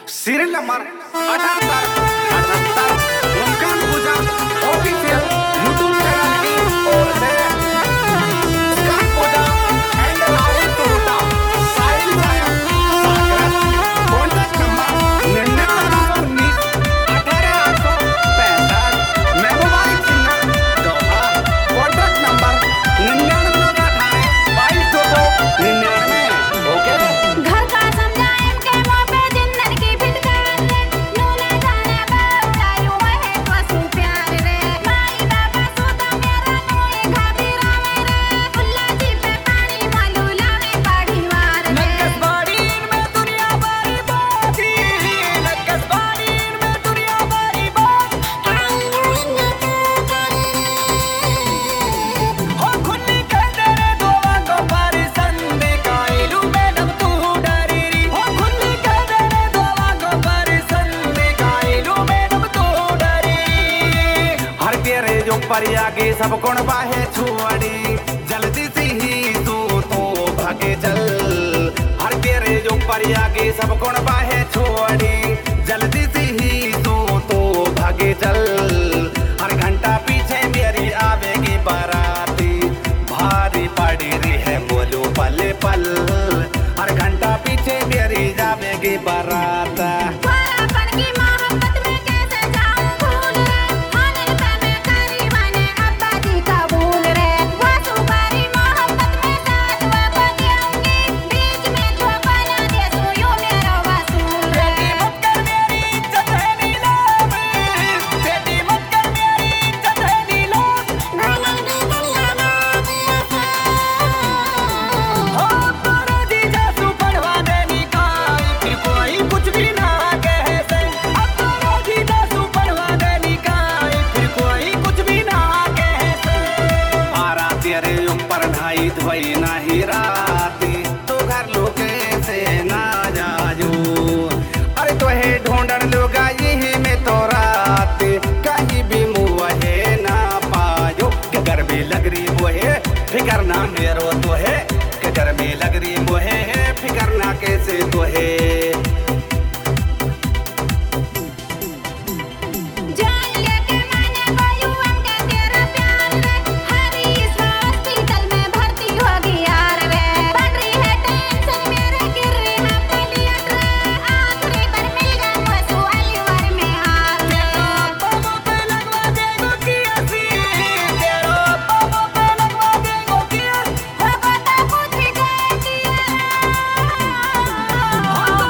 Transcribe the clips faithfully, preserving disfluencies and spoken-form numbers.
Serial number अठहत्तर अठहत्तर Muskan Puja official YouTube channel की ओर से मुस्कान पूजा एंड राहुल टोटा साहिल साया सागर कॉन्टैक्ट नंबर निन्यानवे सौ उन्नीस अठारह आठ सौ पैंसठ महबूबाई सिन्हा दोहा कॉन्टैक्ट नंबर निन्यानवे सौ अठारह बाईस दो सौ निन्यानवे। ओके घर का समझाएं के मुंह पे जिंदन की फिटकार रे नूना जाने बाबा युवा है पशु प्यार रे माई बाबा सुता मेरा नोए घाबीरा मेरे फुल्ला जी पे पानी मालूला में पाड़ी मार रे नक्कस बाड़ीन में दुनिया बारी बाती नक्कस बाड़ीन में दुनिया बारी बात हो खुली कर तेरे दोवा को पारी संदे काइलू मैडम तू डरी री हो खुली कर तेरे दोवा को पारी संदे काइलू मैडम तू डरी हर तेरे जो पर आगे सब गुण बाहे छुआड़ी जल्दी से ही तू तो भागे चल। हर तेरे जो पर आगे सब गुण बाहे छुआड़ी जल्दी से ही तू तो भागे चल। हर घंटा पीछे मेरी आवेगी बाराती भारी पड़ी रही है बोलो पल पल। हर घंटा पीछे मेरी जावेगी बारात। वारापन की मोहब्बत में कैसे जाऊं भूल रे हानिल पे मैं करी मैंने अब्बा जी का भूल रे वो सुपारी मोहब्बत में साथ वो बनियाऊंगी बीच में जो बना दे सोयो मेरा वसूल रे बेटी मत कर मेरी इज्जत है नीलाम बेटी मत कर मेरी इज्जत है नीलाम भले भी दुनिया में दिया हो तोरे जीजा तू पढ़वा देनी काई फिर कोई कुछ भी ना कहे से अब तोरे जीजा तू पढ़वा देनी काई फिर कोई कुछ भी ना कहे से आरा तेरे ऊपर ढाई धोई नाही राती तो घर लोके से ना जाजू। अरे तो है ढूंढन लोगा यही में तो रात कहीं भी मुँह है ना पायो के घर में लग रही वो है फिकर ना मेरो तो है के घर में लग रही वो है फिकर ना कैसे तो है। जान लेके मैंने वायुअम के तेरा प्यार रे हरी इस हॉस्पिटल में भर्ती होगी यार रे बढ़ रही है टेंशन मेरे गिर रही है तबीयत रे आखिरी पर मिल गया मुझको अलीवर में हार रे पापा पे लगवा देगो की हंसी तेरो पापा पे लगवा देगो की हंसी हो बता पूछ गई दिया हो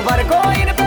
खबर को इन पे